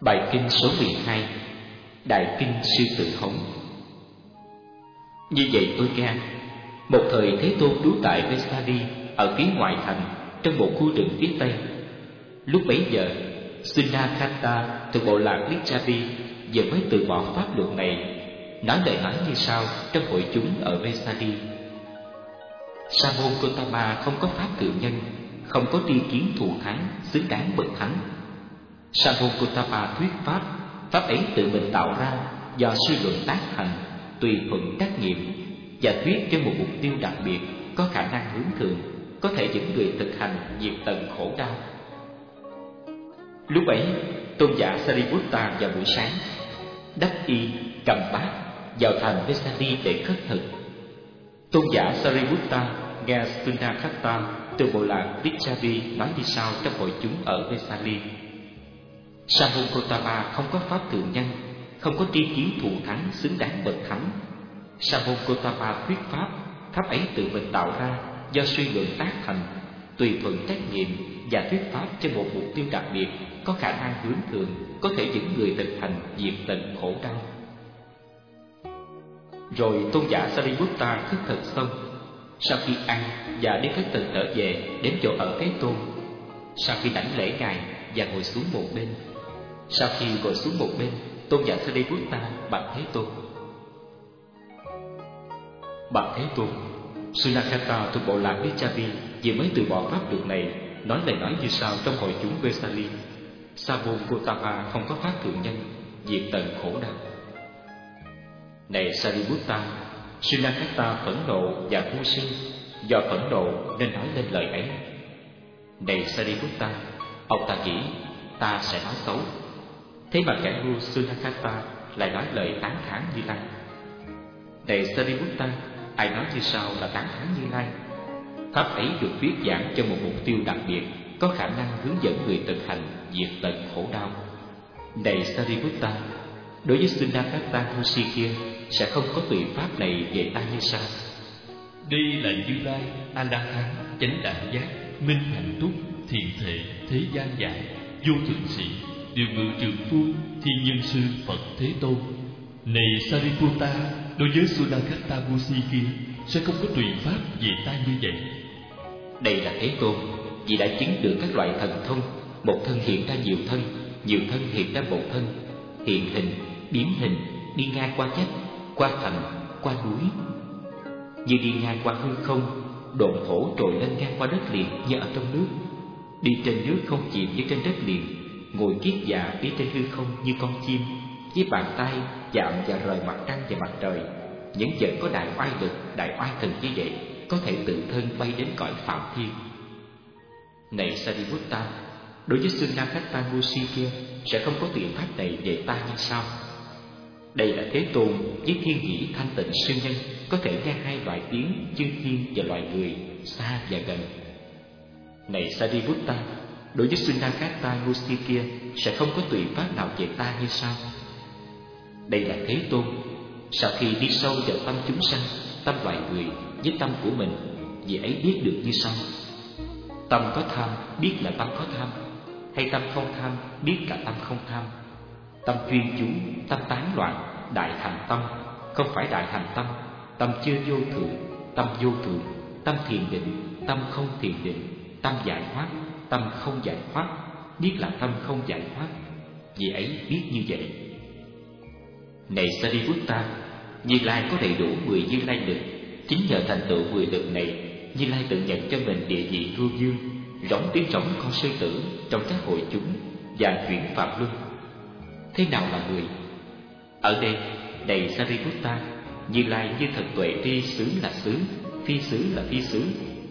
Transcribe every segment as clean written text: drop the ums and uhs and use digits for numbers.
Bài kinh số 12, Đại kinh sư tử hống. Như vậy tôi nghe, một thời Thế Tôn trú tại Vesali ở phía ngoại thành, trong một khu rừng phía tây. Lúc bấy giờ, Sunakata thuộc bộ lạc Lichavi vừa mới từ bỏ pháp luật này, nói lời nói như sau trong hội chúng ở Vesali: Sa môn Gotama không có pháp cự nhân, không có tri kiến thù thắng, xứng đáng bậc thánh. Sa môn Gotama thuyết pháp, pháp ấy tự mình tạo ra, do suy luận tác thành, tùy thuận trắc nghiệm, và thuyết cho một mục tiêu đặc biệt, có khả năng hướng thượng, có thể dẫn người thực hành diệt tận khổ đau. Lúc ấy, tôn giả Sariputta vào buổi sáng, đắp y, cầm bát, vào thành Vesali để khất thực. Tôn giả Sariputta nghe Sunakata từ bộ lạc Lichavi nói như sau trong hội chúng ở Vesali: Sa môn Gotama không có pháp thượng nhân, không có tri kiến thù thắng, xứng đáng bậc thánh. Sa môn Gotama thuyết pháp, pháp ấy tự mình tạo ra, do suy luận tác thành, tùy thuận trách nhiệm, và thuyết pháp cho một mục tiêu đặc biệt, có khả năng hướng thượng, có thể dẫn người thực hành diệt tận khổ đau. Rồi tôn giả Sariputta khất thực xong, sau khi ăn và đi khất thực trở về đến chỗ ở Thế Tôn. Sau khi đảnh lễ ngài và ngồi xuống một bên. Sau khi ngồi xuống một bên, tôn giả Sariputta bạch Thế Tôn: Bạch Thế Tôn, Sunakata thuộc bộ lạc Lichavi vừa mới từ bỏ pháp luật này, nói lời nói như sau trong hội chúng Vesali: Sa môn Gotama không có pháp thượng nhân, diệt tận khổ đau. Này Sariputta, Sunakata phẫn nộ và ngu si, do phẫn nộ nên nói lên lời ấy. Này Sariputta, ông ta nghĩ ta sẽ nói xấu. Thế mà kẻ ngu Sunakata lại nói lời tán thán Như Lai. Này Sariputta, ai nói như sau là tán thán Như Lai? Pháp ấy được thuyết giảng cho một mục tiêu đặc biệt, có khả năng hướng dẫn người thực hành diệt tận khổ đau. Này Sariputta, đối với Sunakata ngu si kia sẽ không có tùy pháp này về ta như sau: Đây là Như Lai, A La Hán, chánh đẳng giác, minh hạnh túc, thiện thể, thế gian giải, vô thượng sĩ, điều ngự trường phu, thiên nhân sư Phật Thế Tôn. Này Sariputta, đối với Sunakata ngu si kia sẽ không có tùy pháp về ta như vậy. Đây là Thế Tôn, vì đã chứng được các loại thần thông, một thân hiện ra nhiều thân, nhiều thân hiện ra một thân, hiện hình, biến hình, đi ngang qua vách, qua thành, qua núi, như đi ngang qua hư không, độn thổ trồi lên ngang qua đất liền như ở trong nước, đi trên nước không chìm như trên đất liền, ngồi kiết già đi trên hư không như con chim, với bàn tay chạm và rời mặt trăng và mặt trời. Những vật có đại oai lực, đại oai thần như vậy có thể tự thân bay đến cõi phạm thiên. Này Sariputta, đối với Sunakata ngu si kia sẽ không có tuyệt pháp này về ta như sau: Đây là Thế Tôn với thiên nhĩ thanh tịnh siêu nhân, có thể nghe hai loại tiếng chư thiên và loài người xa và gần. Này Sariputta, đối với Sunakata ngu si kia sẽ không có tùy pháp nào về ta như sau: Đây là Thế Tôn, sau khi đi sâu vào tâm chúng sanh, tâm loài người với tâm của mình, vì ấy biết được như sau: Tâm có tham biết là tâm có tham, hay tâm không tham biết là tâm không tham. Tâm chuyên chú, tâm tán loạn, đại hành tâm, không phải đại hành tâm. Tâm chưa vô thượng, tâm vô thượng. Tâm thiền định, tâm không thiền định. Tâm giải thoát, tâm không giải thoát, biết là tâm không giải thoát, vì ấy biết như vậy. Này Sariputta, Như Lai có đầy đủ 10 Như Lai lực. Chính nhờ thành tựu 10 lực này, Như Lai tự nhận cho mình địa vị vua dương, rống tiếng rống con sư tử trong các hội chúng và chuyển phạm luân. Thế nào là 10? Ở đây, này Sariputta, Như Lai như thật tuệ tri xứ là xứ, phi xứ là phi xứ,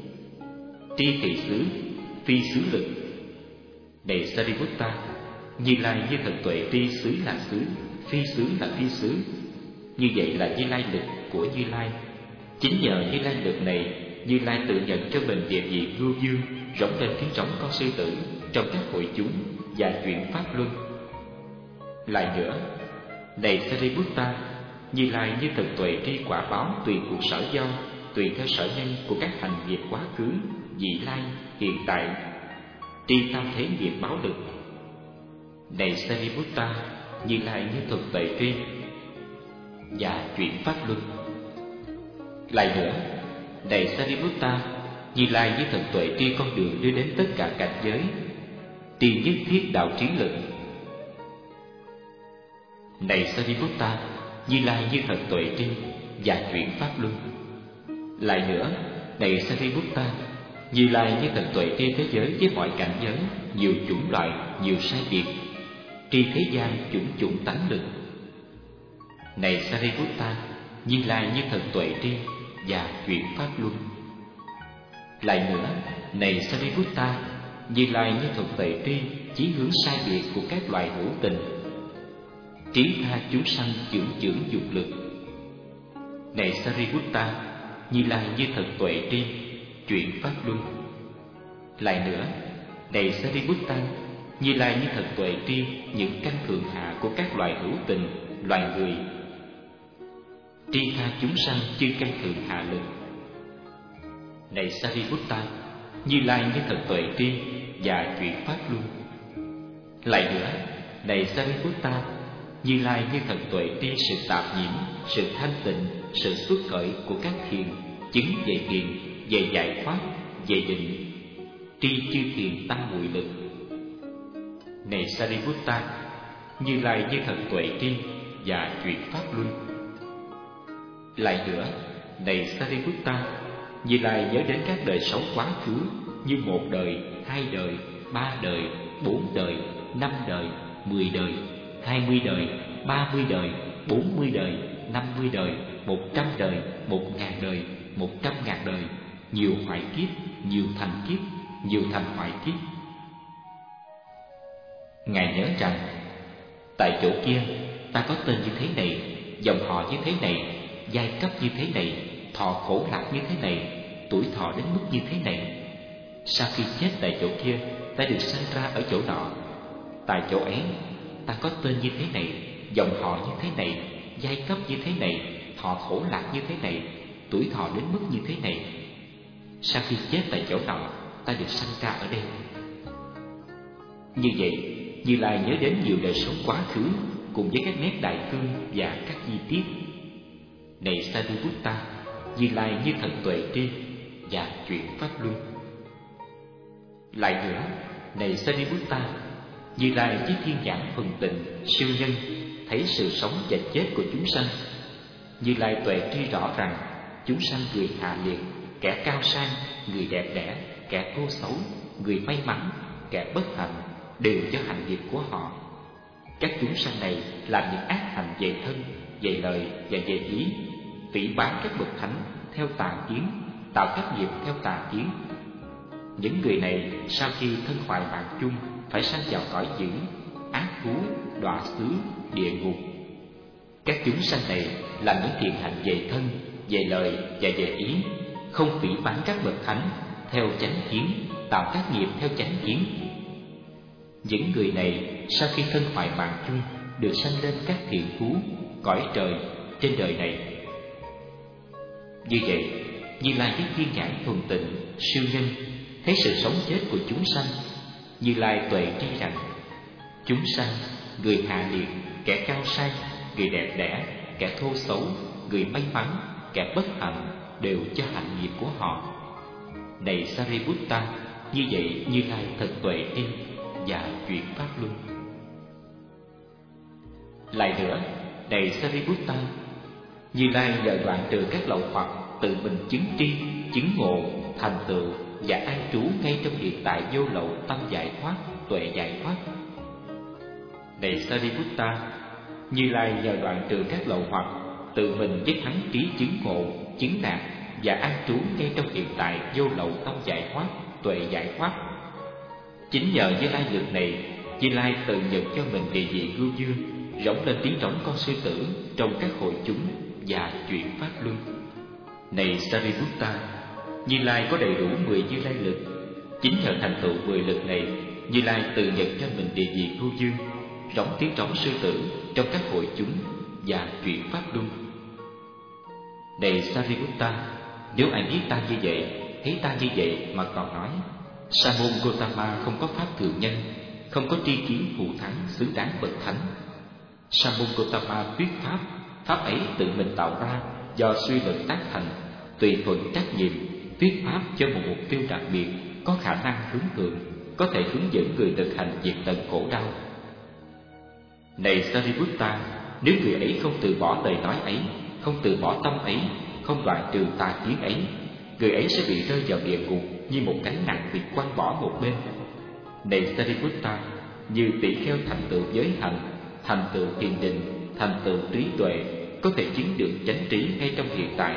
tri thị xứ, phi xứ lực. Này Sariputta, Như Lai như thật tuệ tri xứ là xứ, phi xứ là phi xứ. Như vậy là Như Lai lực của Như Lai. Chính nhờ Như Lai lực này, Như Lai tự nhận cho mình địa vị vua dương, rống lên tiếng rống con sư tử trong các hội chúng và chuyển pháp luân. Lại nữa, này Sariputta, Như Lai như thật tuệ tri quả báo tùy cuộc sở do, tùy theo sở nhân của các hành nghiệp quá khứ, vị lai, hiện tại, tri tam thế nghiệp báo lực. Này Sariputta, Như Lai như thực tuệ tri và chuyển pháp luân. Lại nữa, này Sariputta, Như Lai với thần tuệ tri con đường đưa đến tất cả cảnh giới, tri nhất thiết đạo trí lực. Này Sariputta, Như Lai với thần tuệ tri và chuyển pháp luân. Lại nữa, này Sariputta, Như Lai với thần tuệ tri thế giới với mọi cảnh giới, nhiều chủng loại, nhiều sai biệt, tri thế gian chủng chủng tánh lực. Này Sariputta, Như Lai như thần tuệ tri và chuyển pháp luân. Lại nữa, này Sariputta, Như Lai như thần tuệ tri chí hướng sai biệt của các loài hữu tình, trí tha chúng sanh chưởng chưởng dục lực. Này Sariputta, Như Lai như thần tuệ tri chuyển pháp luân. Lại nữa, này Sariputta, Như Lai như thần tuệ tri những căn thượng hạ của các loài hữu tình, loài người, tri tha chúng sanh chư căn thượng hạ lực. Này Sariputta, Như Lai như thần tuệ tri và chuyển pháp luân. Lại nữa, này Sariputta, Như Lai như thần tuệ tri sự tạp nhiễm, sự thanh tịnh, sự xuất khởi của các thiền, chứng về thiền, về giải thoát, về định, tri chư thiền tam muội lực. Này Sariputta, Như Lai như thần tuệ tri và chuyển pháp luân. Lại nữa, này Sariputta, Như Lai nhớ đến các đời sống quá khứ như 1 đời, 2 đời, 3 đời, 4 đời, 5 đời, 10 đời, 20 đời, 30 đời, 40 đời, 50 đời, 100 đời, 1000 đời, 100.000 đời, nhiều hoại kiếp, nhiều thành kiếp, nhiều thành hoại kiếp. Ngài nhớ rằng, tại chỗ kia ta có tên như thế này, dòng họ như thế này, giai cấp như thế này, thọ khổ lạc như thế này, tuổi thọ đến mức như thế này. Sau khi chết tại chỗ kia, ta được sanh ra ở chỗ nọ. Tại chỗ ấy, ta có tên như thế này, dòng họ như thế này, giai cấp như thế này, thọ khổ lạc như thế này, tuổi thọ đến mức như thế này. Sau khi chết tại chỗ nọ, ta được sanh ra ở đây. Như vậy, Như Lai nhớ đến nhiều đời sống quá khứ cùng với các nét đại cương và các chi tiết. Này Sariputta, Như Lai như thần tuệ tri và chuyển pháp luân. Lại nữa, này Sariputta, Như Lai với thiên nhãn thuần tịnh, siêu nhân, thấy sự sống và chết của chúng sanh. Như Lai tuệ tri rõ rằng chúng sanh người hạ liệt, kẻ cao sang, người đẹp đẽ, kẻ thô xấu, người may mắn, kẻ bất hạnh đều do hành nghiệp của họ. Các chúng sanh này làm những ác hành về thân, về lời và về ý, phỉ báng các bậc thánh theo tà kiến, tạo các nghiệp theo tà kiến. Những người này sau khi thân hoại mạng chung phải sanh vào cõi dữ, ác thú, đọa xứ, địa ngục. Các chúng sanh này làm những thiện hành về thân, về lời và về ý, không phỉ báng các bậc thánh theo chánh kiến, tạo các nghiệp theo chánh kiến. Những người này sau khi thân hoại mạng chung được sanh lên các thiện thú, cõi trời trên đời này. Như vậy, Như Lai với thiên nhãn thuần tịnh, siêu nhân, thấy sự sống chết của chúng sanh. Như Lai tuệ tri rằng chúng sanh, người hạ liệt, kẻ cao sang, người đẹp đẽ, kẻ thô xấu, người may mắn, kẻ bất hạnh đều cho hành nghiệp của họ. Này Sariputta, như vậy Như Lai thật tuệ tri và chuyển pháp luân. Lại nữa, này Sariputta, Như Lai nhờ đoạn trừ các lậu hoặc, tự mình chứng tri, chứng ngộ, thành tựu và an trú ngay trong hiện tại vô lậu tâm giải thoát, tuệ giải thoát. Này Sariputta, Như Lai nhờ đoạn trừ các lậu hoặc, tự mình với thắng trí chứng ngộ, chứng đạt và an trú ngay trong hiện tại vô lậu tâm giải thoát, tuệ giải thoát. Chính nhờ Như Lai lực này, Như Lai tự nhận cho mình địa vị Ngưu Dương, rống lên tiếng trống con sư tử trong các hội chúng và chuyển pháp luân. Này Sariputta, Như Lai có đầy đủ 10 Như Lai lực. Chính nhờ thành tựu 10 lực này, Như Lai tự nhận cho mình địa vị Ngưu Dương, rống tiếng trống sư tử trong các hội chúng và chuyển pháp luân. Này Sariputta, nếu ai biết ta như vậy, thấy ta như vậy mà còn nói Sa môn Gotama không có pháp thường nhân, không có tri kiến thù thắng xứng đáng bậc thánh. Sa môn Gotama thuyết pháp, pháp ấy tự mình tạo ra do suy luận tác thành, tùy thuận trách nhiệm, thuyết pháp cho một mục tiêu đặc biệt, có khả năng hướng thượng, có thể hướng dẫn người thực hành diệt tận khổ đau. Này Sariputta, nếu người ấy không từ bỏ lời nói ấy, không từ bỏ tâm ấy, không đoạn trừ tà kiến ấy, người ấy sẽ bị rơi vào địa ngục như một gánh nặng bị quăng bỏ một bên. Này Sariputta, như tỷ kheo thành tựu giới hạnh, thành tựu thiền định, thành tựu trí tuệ, có thể chứng được chánh trí ngay trong hiện tại.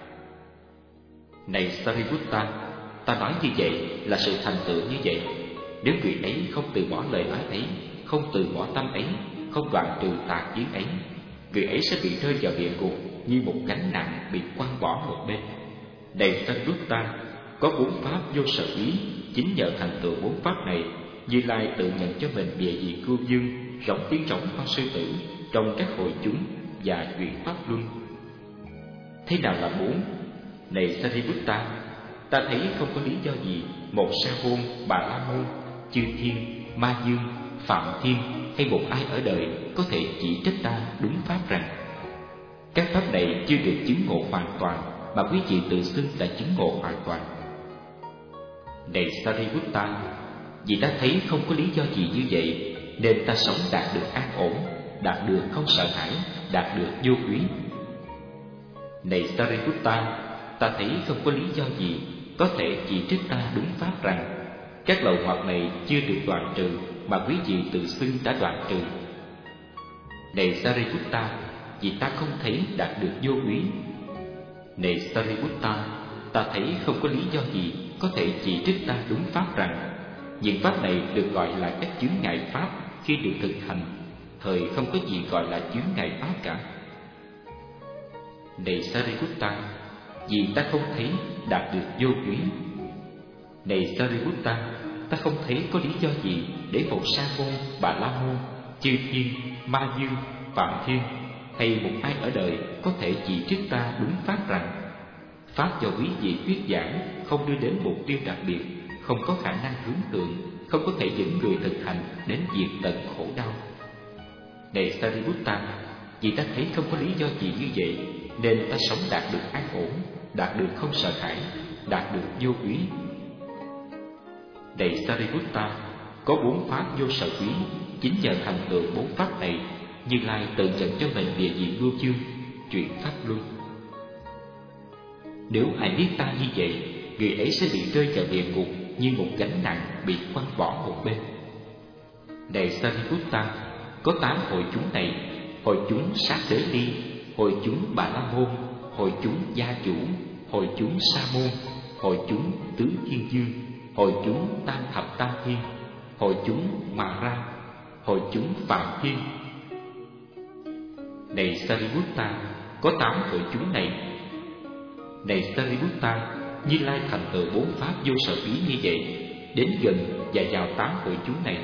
Này Sariputta, ta nói như vậy là sự thành tựu như vậy. Nếu người ấy không từ bỏ lời nói ấy, không từ bỏ tâm ấy, không đoạn trừ tà kiến ấy, người ấy sẽ bị rơi vào địa ngục như một gánh nặng bị quăng bỏ một bên. Này Sariputta, có 4 pháp vô sở ý, chính nhờ thành tựu 4 pháp này, Như Lai tự nhận cho mình địa vị cưu dương, rộng tiếng rộng con sư tử trong các hội chúng và chuyện pháp luân. Thế nào là 4? Này Sariputta, ta thấy không có lý do gì một Sa môn, Bà La môn, chư thiên, Ma dương, Phạm thiên hay một ai ở đời có thể chỉ trích ta đúng pháp rằng các pháp này chưa được chứng ngộ hoàn toàn, mà quý vị tự xưng đã chứng ngộ hoàn toàn. Này Sariputta, vì ta thấy không có lý do gì như vậy, nên ta sống đạt được an ổn, đạt được không sợ hãi, đạt được vô úy. Này Sariputta, ta thấy không có lý do gì có thể chỉ trích ta đúng pháp rằng các lậu hoặc này chưa được đoạn trừ, mà quý vị tự xưng đã đoạn trừ. Này Sariputta, vì ta không thấy đạt được vô úy. Này Sariputta, ta thấy không có lý do gì có thể chỉ trích ta đúng pháp rằng những pháp này được gọi là các chướng ngại pháp khi được thực hành, thời không có gì gọi là chướng ngại pháp cả. Này Sariputta, vì ta không thấy đạt được vô úy. Này Sariputta, ta không thấy có lý do gì để một Sa môn, Bà La môn, chư thiên, Ma dương, Phạm thiên hay một ai ở đời có thể chỉ trích ta đúng pháp rằng pháp do quý vị thuyết giảng không đưa đến mục tiêu đặc biệt, không có khả năng hướng tượng, không có thể dẫn người thực hành đến diệt tận khổ đau. Này Sariputta, vì ta thấy không có lý do gì như vậy, nên ta sống đạt được an ổn, đạt được không sợ hãi, đạt được vô úy. Này Sariputta, có 4 pháp vô sở úy, chính nhờ thành tựu 4 pháp này, Như Lai tự nhận cho mình địa vị ngưu chương, chuyện pháp luân. Nếu ai biết ta như vậy, người ấy sẽ bị rơi vào địa ngục như một gánh nặng bị quăng bỏ một bên. Này Sariputta, có 8 hội chúng này: hội chúng Sát Đế Ly, hội chúng Bà La môn, hội chúng Gia Chủ, hội chúng Sa môn, hội chúng Tứ Thiên Dương, hội chúng Tam Thập Tam Thiên, hội chúng Mà Ra, hội chúng Phạm Thiên. Này Sariputta, có 8 hội chúng này. Này Sariputta, Như Lai thành tựu 4 pháp vô sở ý như vậy, đến gần và vào 8 hội chúng này.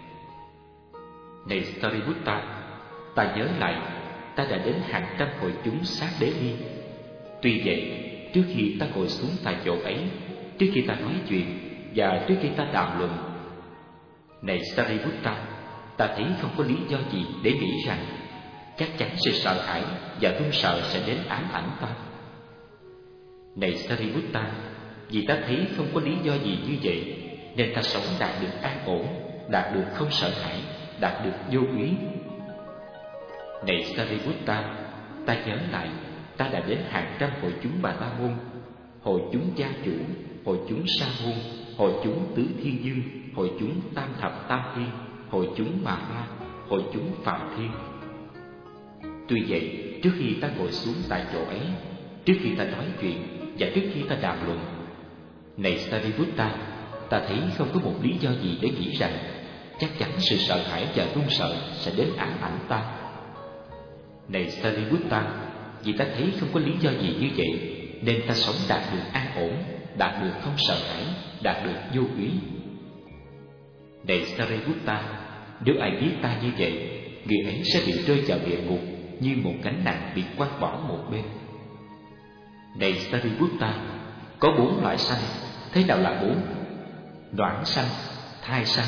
Này Sariputta, ta nhớ lại, ta đã đến hàng trăm hội chúng Sát Đế Ly. Tuy vậy, trước khi ta ngồi xuống tại chỗ ấy, trước khi ta nói chuyện và trước khi ta đàm luận, này Sariputta, ta thấy không có lý do gì để nghĩ rằng chắc chắn sự sợ hãi và run sợ sẽ đến ám ảnh ta. Này Sariputta, vì ta thấy không có lý do gì như vậy, nên ta sống đạt được an ổn, đạt được không sợ hãi, đạt được vô úy. Này Sariputta, ta nhớ lại, ta đã đến hàng trăm hội chúng Bà La môn, hội chúng Gia Chủ, hội chúng Sa môn, hội chúng Tứ Thiên Dương, hội chúng Tam Thập Tam Thiên, hội chúng Mà Ra, hội chúng Phạm Thiên. Tuy vậy, trước khi ta ngồi xuống tại chỗ ấy, trước khi ta nói chuyện và trước khi ta đàm luận, này Sariputta, ta thấy không có một lý do gì để nghĩ rằng chắc chắn sự sợ hãi và run sợ sẽ đến ám ảnh ta. Này Sariputta, vì ta thấy không có lý do gì như vậy, nên ta sống đạt được an ổn, đạt được không sợ hãi, đạt được vô úy. Này Sariputta, nếu ai biết ta như vậy, người ấy sẽ bị rơi vào địa ngục như một gánh nặng bị quăng bỏ một bên. Này Sariputta, có 4 loại sanh. Thế nào là 4? Noãn sanh, thai sanh,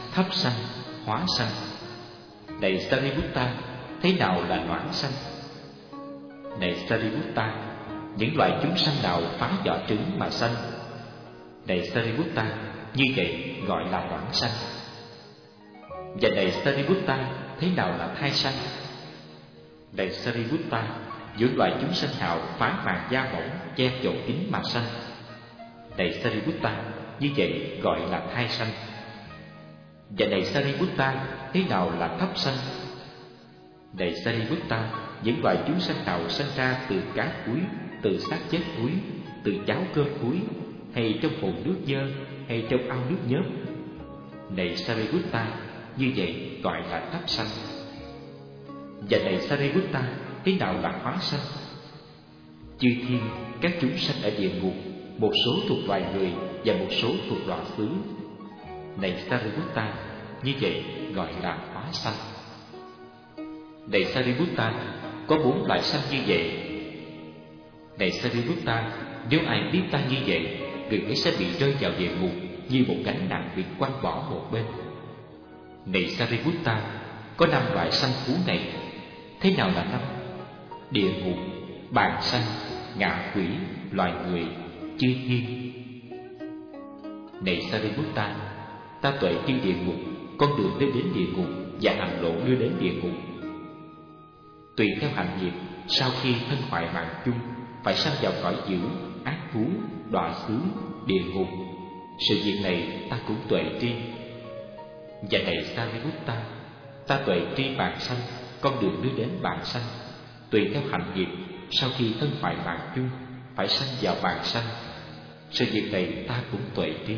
thấp sanh, hóa sanh. Này Sariputta, thế nào là noãn sanh? Này Sariputta, những loại chúng sanh nào phá vỏ trứng mà sanh? Này Sariputta, như vậy gọi là noãn sanh. Và này Sariputta, thế nào là thai sanh? Này Sariputta, những loại chúng sanh nào phá màn da mỏng che chỗ kín mà sanh? Này Sariputta, như vậy gọi là thai sanh. Và này Sariputta, thế nào là thấp sanh? Này Sariputta, những loại chúng sanh nào sanh ra từ cá cuối, từ xác chết cuối, từ cháo cơm cuối, hay trong hồ nước dơ, hay trong ao nước nhớp? Này Sariputta, như vậy gọi là thấp sanh. Và này Sariputta, thế nào là hóa sanh? Chư thiên, các chúng sanh ở địa ngục, một số thuộc loài người và một số thuộc đọa xứ. Này Sariputta, như vậy gọi là hóa sanh. Này Sariputta, có 4 loại sanh như vậy. Này Sariputta, nếu ai biết ta như vậy, người ấy sẽ bị rơi vào địa ngục như một gánh nặng bị quăng bỏ một bên. Này Sariputta, có 5 loại sanh thú này. Thế nào là 5? Địa ngục, bàn sanh, ngạ quỷ, loài người, chư thiên. Này Sariputta, ta tuệ đi địa ngục, con đường đưa đến địa ngục và hành lộ đưa đến địa ngục. Tùy theo hành nghiệp, sau khi thân hoại mạng chung, phải sanh vào cõi dữ, ác thú, đọa xứ, địa ngục. Sự việc này ta cũng tuệ tri. Và này Sariputta, ta tuệ tri bàn sanh, con đường đưa đến bàn sanh. Tùy theo hành nghiệp, sau khi thân hoại mạng chung, phải sanh vào bàn sanh. Sự việc này ta cũng tuệ tri.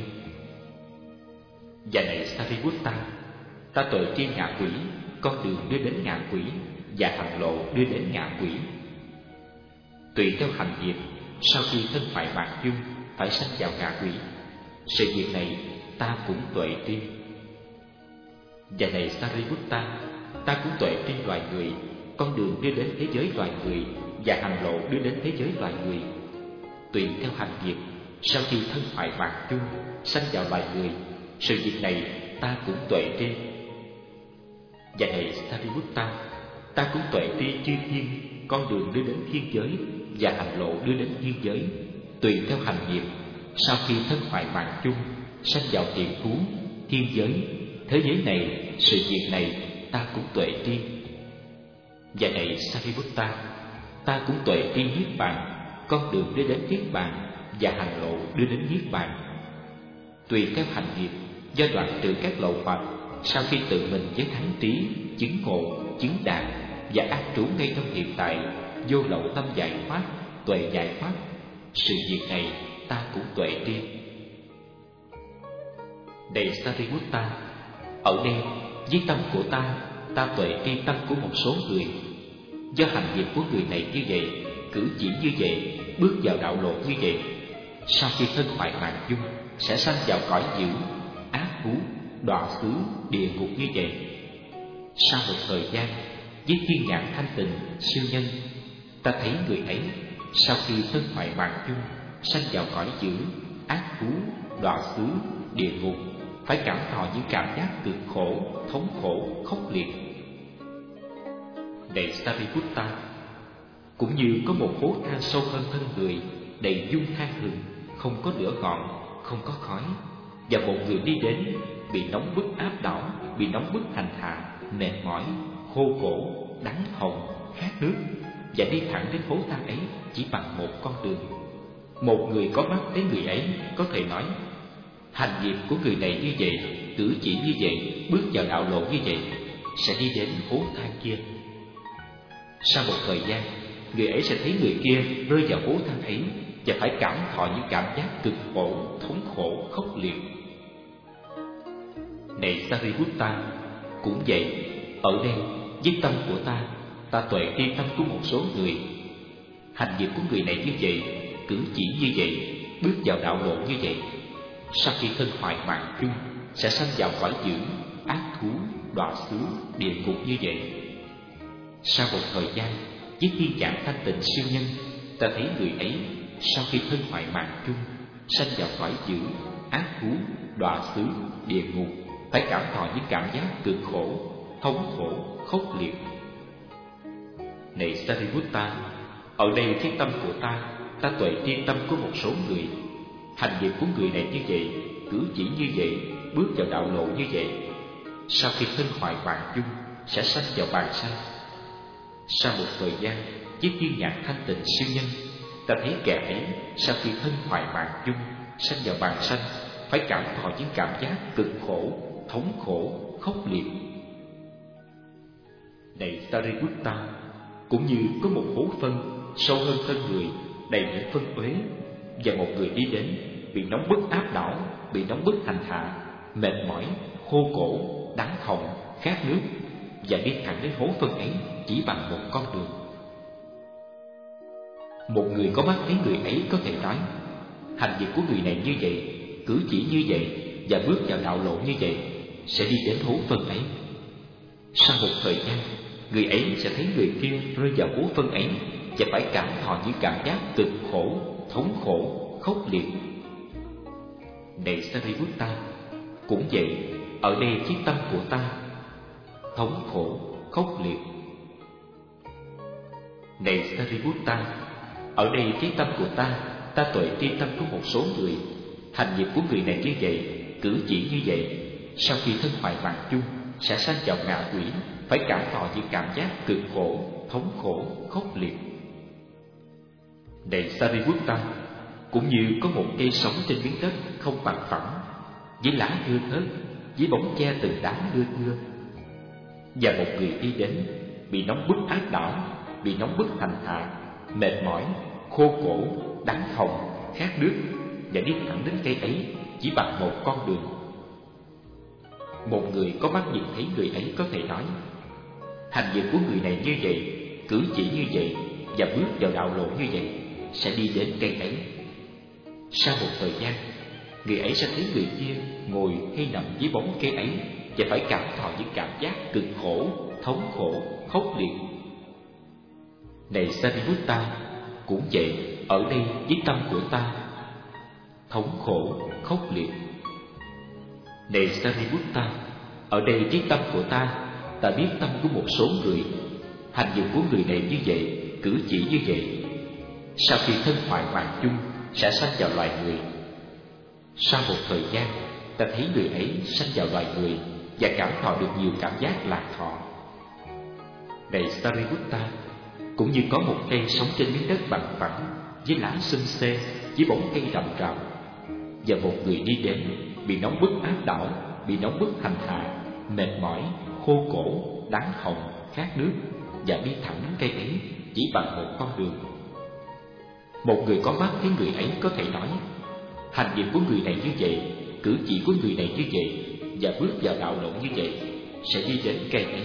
Và này Sariputta, ta tuệ tri ngạ quỷ, con đường đưa đến ngạ quỷ, và hành lộ đưa đến ngạ quỷ. Tùy theo hành nghiệp, sau khi thân hoại mạng chung, phải sanh vào ngạ quỷ. Sự việc này ta cũng tuệ tri. Và này Sariputta, ta cũng tuệ tri loài người, con đường đưa đến thế giới loài người, và hành lộ đưa đến thế giới loài người. Tùy theo hành nghiệp, sau khi thân hoại mạng chung, sanh vào loài người. Sự việc này ta cũng tuệ tri. Và này Sariputta, ta cũng tuệ tri chư thiên, con đường đưa đến thiên giới, và hành lộ đưa đến thiên giới. Tùy theo hành nghiệp, sau khi thân hoại mạng chung, sanh vào thiện thú, thiên giới, thế giới này. Sự việc này ta cũng tuệ tri. Và này Sariputta, ta cũng tuệ tri niết bàn, con đường đưa đến niết bàn, và hành lộ đưa đến niết bàn. Tùy theo hành nghiệp, do đoạn trừ các lậu hoặc, sau khi tự mình với thánh trí, chứng ngộ, chứng đạt và an trú ngay trong hiện tại, vô lậu tâm giải thoát, tuệ giải thoát. Sự việc này ta cũng tuệ tri. Này Sariputta, ở đây với tâm của ta tuệ tri tâm của một số người. Do hành nghiệp của người này như vậy, cử chỉ như vậy, bước vào đạo lộ như vậy, sau khi thân hoại mạng chung, sẽ sanh vào cõi dữ, ác thú, đọa xứ, địa ngục như vậy. Sau một thời gian, với thiên nhãn thanh tịnh siêu nhân, ta thấy người ấy sau khi thân hoại mạng chung, sanh vào cõi dữ, ác thú, đọa xứ, địa ngục, phải cảm thọ những cảm giác cực khổ, thống khổ, khốc liệt. Này Sariputta, cũng như có một hố than sâu hơn thân người, đầy dung than hừng, không có lửa ngọn, không có khói, và một người đi đến, bị nóng bức áp đảo, bị nóng bức hành hạ, mệt mỏi, khô cổ, đắng hồng, khát nước, và đi thẳng đến hố than ấy chỉ bằng một con đường. Một người có mắt đến người ấy có thể nói: hành nghiệp của người này như vậy, cử chỉ như vậy, bước vào đạo lộ như vậy, sẽ đi đến hố than kia. Sau một thời gian, người ấy sẽ thấy người kia rơi vào hố than ấy và phải cảm thọ những cảm giác cực khổ, thống khổ, khốc liệt. Này Sariputta, cũng vậy, ở đây với tâm của ta tuệ tri tâm của một số người. Hành nghiệp của người này như vậy, cử chỉ như vậy, bước vào đạo lộ như vậy, sau khi thân hoại mạng chung, sẽ sanh vào cõi dữ, ác thú, đọa xứ, địa ngục như vậy. Sau một thời gian, với thiên nhãn thanh tịnh siêu nhân, ta thấy người ấy sau khi thân hoại mạng chung, sanh vào cõi dữ, ác thú, đọa xứ, địa ngục, phải cảm thọ những cảm giác cực khổ, thống khổ, khốc liệt. Này Sariputta, ở đây cái tâm của ta tuệ tri tâm của một số người. Hành việc của người này như vậy, cử chỉ như vậy, bước vào đạo lộ như vậy, sau khi thân hoại vạn chung sẽ sanh vào bàn sanh. Sau một thời gian, với duyên nhãn thanh tịnh siêu nhân, ta thấy kẻ ấy sau khi thân hoại vạn chung sanh vào bàn sanh phải cảm thọ những cảm giác cực khổ, thống khổ, khốc liệt. Này Sariputta, cũng như có một hố phân sâu hơn thân người, đầy những phân uế, và một người đi đến bị nóng bức áp đảo, bị nóng bức hành hạ, mệt mỏi, khô cổ, đắng họng, khát nước, và đi thẳng đến hố phân ấy chỉ bằng một con đường. Một người có mắt thấy người ấy có thể nói: hành việc của người này như vậy, cử chỉ như vậy, và bước vào đạo lộ như vậy, sẽ đi đến hố phân ấy. Sau một thời gian, người ấy sẽ thấy người kia rơi vào hố phân ấy và phải cảm thọ những cảm giác cực khổ, thống khổ, khốc liệt. Này Sariputta, cũng vậy, ở đây chiếc tâm của ta thống khổ, khốc liệt. Này Sariputta, ở đây cái tâm của ta tuệ tri tâm của một số người. Hành nghiệp của người này như vậy, cử chỉ như vậy, sau khi thân hoại vạn chung sẽ sanh vào ngạ quỷ, phải cảm thọ những cảm giác cực khổ, thống khổ, khốc liệt. Này Sariputta, cũng như có một cây sống trên miếng đất không bằng phẳng, với lá thưa thớt, với bóng che từng đám lưa thưa, và một người đi đến bị nóng bức áp đảo, bị nóng bức hành hạ, mệt mỏi, khô cổ, đắng họng, khát nước, và đi thẳng đến cây ấy chỉ bằng một con đường. Một người có mắt nhìn thấy người ấy có thể nói: hành việc của người này như vậy, cử chỉ như vậy, và bước vào đạo lộ như vậy, sẽ đi đến cây ấy. Sau một thời gian, người ấy sẽ thấy người kia ngồi hay nằm dưới bóng cây ấy và phải cảm thọ những cảm giác cực khổ, thống khổ, khốc liệt. Này Sariputta, cũng vậy, ở đây với tâm của ta thống khổ, khốc liệt. Này Sariputta, ở đây với tâm của ta biết tâm của một số người. Hành việc của người này như vậy, cử chỉ như vậy, sau khi thân hoại hoàn chung sẽ sanh vào loài người. Sau một thời gian, ta thấy người ấy sanh vào loài người và cảm thọ được nhiều cảm giác lạc thọ. Này Sariputta, cũng như có một cây sống trên miếng đất bằng phẳng, với lá xum xê, với bóng cây rậm rạp, và một người đi đến bị nóng bức áp đảo, bị nóng bức hành hạ, mệt mỏi, khô cổ, đắng họng, khát nước, và đi thẳng đến cây ấy chỉ bằng một con đường. Một người có mắt thấy người ấy có thể nói: hành việc của người này như vậy, cử chỉ của người này như vậy, và bước vào đạo lộ như vậy, sẽ đi đến cây ấy.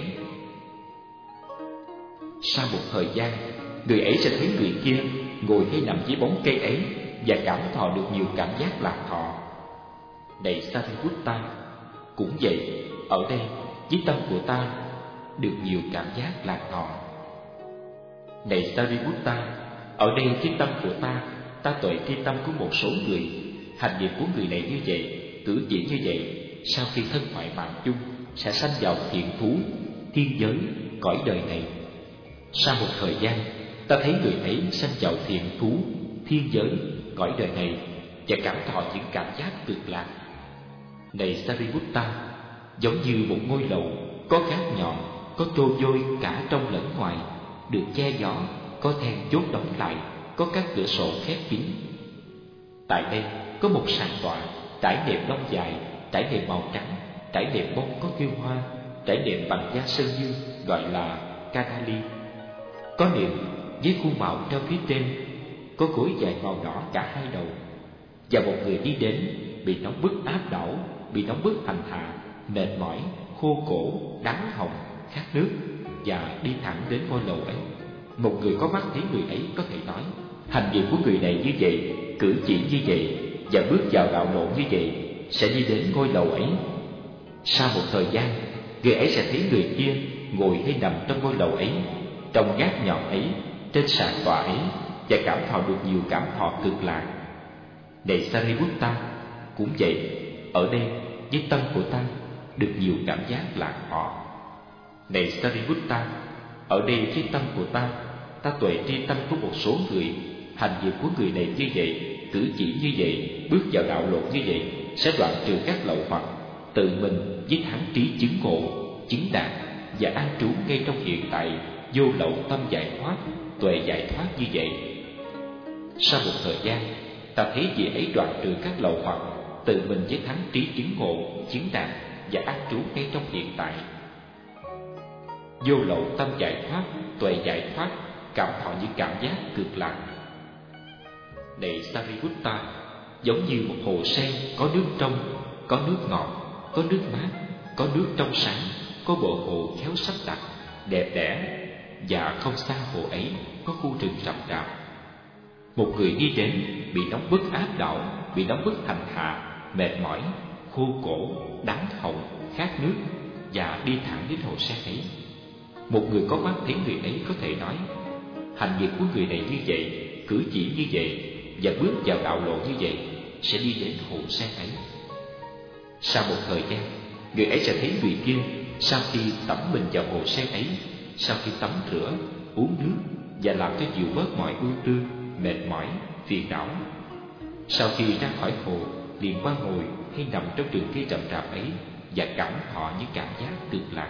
Sau một thời gian, người ấy sẽ thấy người kia ngồi hay nằm dưới bóng cây ấy và cảm thọ được nhiều cảm giác lạc thọ. Này Sariputta, cũng vậy, ở đây với tâm của ta được nhiều cảm giác lạc thọ. Này Sariputta, ở đây với tâm của ta tuệ tri tâm của một số người. Hành nghiệp của người này như vậy, cử chỉ như vậy, sau khi thân hoại mạng chung sẽ sanh vào thiện thú, thiên giới, cõi đời này. Sau một thời gian, ta thấy người ấy sanh vào thiện thú, thiên giới, cõi đời này, và cảm thọ những cảm giác cực lạc. Này Sariputta, giống như một ngôi lầu có gác nhọn, có trô vôi cả trong lẫn ngoài, được che gió, có then chốt đóng lại, có các cửa sổ khép kín. Tại đây có một sàn tọa trải nệm lông dài, trải nệm màu trắng, trải nệm bông có kiêu hoa, trải nệm bằng da sơn dương gọi là Kanali. Có nệm với khuôn mạo treo phía trên, có gối dài màu đỏ cả hai đầu. Và một người đi đến bị nóng bức áp đảo, bị nóng bức hành hạ, mệt mỏi, khô cổ, đắng họng, khát nước, và đi thẳng đến ngôi lầu ấy. Một người có mắt thấy người ấy có thể nói: hành việc của người này như vậy, cử chỉ như vậy, và bước vào đạo lộ như vậy, sẽ đi đến ngôi lầu ấy. Sau một thời gian, người ấy sẽ thấy người kia ngồi hay nằm trong ngôi lầu ấy, trong gác nhọn ấy, trên sàn tọa ấy, và cảm thọ được nhiều cảm thọ cực lạc. Này Sariputta, cũng vậy, ở đây với tâm của được nhiều cảm giác lạc họ. Này Sariputta, ở đây với tâm của ta tuệ tri tâm của một số người, hành việc của người này như vậy, cử chỉ như vậy, bước vào đạo lộ như vậy, sẽ đoạn trừ các lậu hoặc, tự mình với thắng trí chứng ngộ, chứng đạt và an trú ngay trong hiện tại, vô lậu tâm giải thoát, tuệ giải thoát như vậy. Sau một thời gian, ta thấy vị ấy đoạn trừ các lậu hoặc, tự mình với thắng trí chứng ngộ, chứng đạt và an trú ngay trong hiện tại. Vô lậu tâm giải thoát, tuệ giải thoát, cảm thọ những cảm giác cực lạc. Này Sariputta, giống như một hồ sen có nước trong, có nước ngọt, có nước mát, có nước trong sáng, có bộ hồ khéo sắp đặt, đẹp đẽ, và không xa hồ ấy có khu rừng rậm rạp. Một người đi đến bị nóng bức áp đảo, bị nóng bức hành hạ, mệt mỏi, khô cổ, đắng họng, khát nước, và đi thẳng đến hồ sen ấy. Một người có mắt thấy người ấy có thể nói: hành việc của người này như vậy, cử chỉ như vậy, và bước vào đạo lộ như vậy, sẽ đi đến hồ sen ấy. Sau một thời gian, người ấy sẽ thấy người kia sau khi tắm mình vào hồ sen ấy, sau khi tắm rửa, uống nước và làm cho dịu bớt mọi ưu tư, mệt mỏi, phiền não. Sau khi ra khỏi hồ, liền qua ngồi hay nằm trong rừng cây rậm rạp ấy và cảm thọ những cảm giác cực lạc.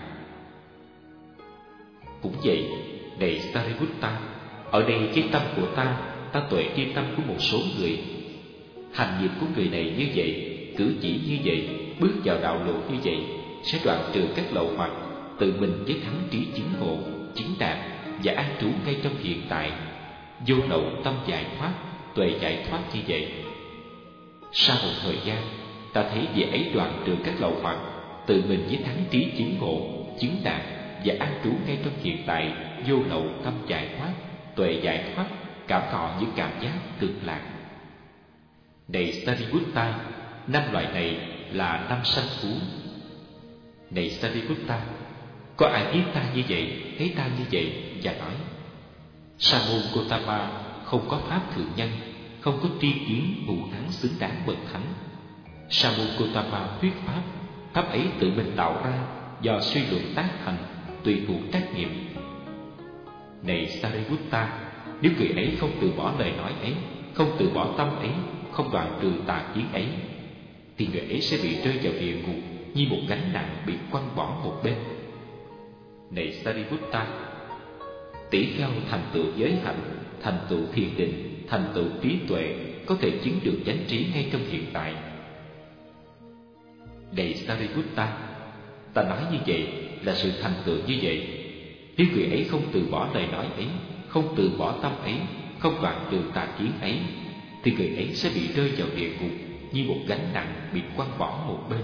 Cũng vậy, này Sariputta, ở đây với tâm của ta tuệ tri tâm của một số người, hành nghiệp của người này như vậy, cử chỉ như vậy, bước vào đạo lộ như vậy, sẽ đoạn trừ các lậu hoặc, tự mình với thắng trí chứng ngộ, chứng đạt và an trú ngay trong hiện tại, vô lậu tâm giải thoát, tuệ giải thoát như vậy. Sau một thời gian, ta thấy vị ấy đoạn trừ các lậu hoặc, tự mình với thắng trí chứng ngộ, chứng đạt và an trú ngay trong hiện tại, vô lậu tâm giải thoát, tuệ giải thoát, cảm thọ những cảm giác cực lạc. Này Sariputta, 5 loại này là 5 sanh phú. Này Sariputta, có ai biết ta như vậy, thấy ta như vậy và nói: Sa môn Gotama không có pháp thượng nhân, không có tri kiến thù thắng xứng đáng bậc thánh. Sa môn Gotama thuyết pháp, pháp ấy tự mình tạo ra do suy luận tác thành, tùy thuộc trách nhiệm. Này Sariputta, nếu người ấy không từ bỏ lời nói ấy, không từ bỏ tâm ấy, không đoạn trừ tà kiến ấy, thì người ấy sẽ bị rơi vào địa ngục như một gánh nặng bị quăng bỏ một bên. Này Sariputta, tỷ kheo thành tựu giới hạnh, thành tựu thiền định, thành tựu trí tuệ, có thể chứng được chánh trí ngay trong hiện tại. Này Sariputta, ta nói như vậy là sự thành tựu như vậy. Nếu người ấy không từ bỏ lời nói ấy, không từ bỏ tâm ấy, không đoạn trừ tà kiến ấy, thì người ấy sẽ bị rơi vào địa ngục như một gánh nặng bị quăng bỏ một bên.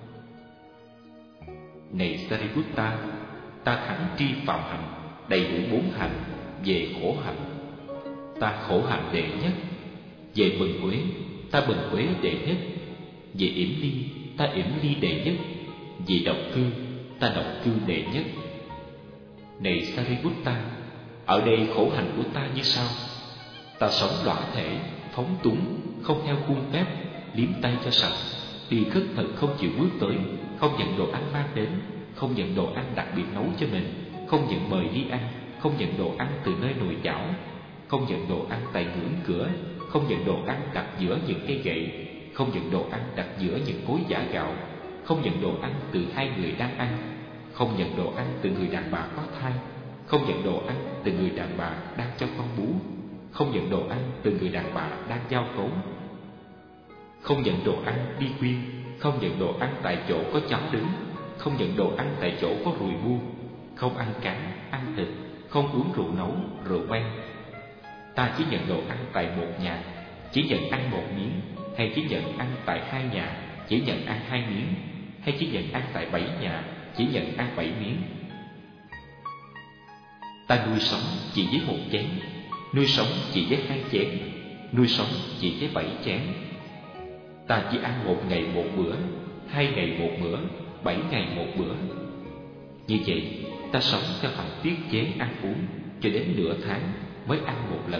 Này Sariputta, ta thắng tri phạm hạnh, đầy đủ 4 hạnh, về khổ hạnh ta khổ hạnh đệ nhất, về bần quế ta bần quế đệ nhất, về yểm ly ta yểm ly đệ nhất, về độc cư ta độc cư đệ nhất. Này Sariputta, ở đây khổ hạnh của ta như sau: ta sống lõa thể, phóng túng, không theo khuôn phép, liếm tay cho sạch, đi khất thực không chịu bước tới, không nhận đồ ăn mang đến, không nhận đồ ăn đặc biệt nấu cho mình, không nhận mời đi ăn, không nhận đồ ăn từ nơi nồi chảo, không nhận đồ ăn tại ngưỡng cửa, không nhận đồ ăn đặt giữa những cây gậy, không nhận đồ ăn đặt giữa những cối giã gạo, không nhận đồ ăn từ 2 người đang ăn, không nhận đồ ăn từ người đàn bà có thai, không nhận đồ ăn từ người đàn bà đang cho con bú, không nhận đồ ăn từ người đàn bà đang giao cấu, không nhận đồ ăn đi khuyên, không nhận đồ ăn tại chỗ có chó đứng, không nhận đồ ăn tại chỗ có ruồi bu, không ăn cá, ăn thịt, không uống rượu nấu, rượu vang. Ta chỉ nhận đồ ăn tại một nhà, chỉ nhận ăn 1 miếng, hay chỉ nhận ăn tại 2 nhà, chỉ nhận ăn 2 miếng, hay chỉ nhận ăn tại 7 nhà, chỉ nhận ăn 7 miếng. Ta nuôi sống chỉ với 1 chén, nuôi sống chỉ với 2 chén, nuôi sống chỉ với 7 chén. Ta chỉ ăn 1 ngày 1 bữa, 2 ngày 1 bữa, 7 ngày 1 bữa. Như vậy, ta sống theo hạnh tiết chế ăn uống cho đến nửa tháng mới ăn 1 lần.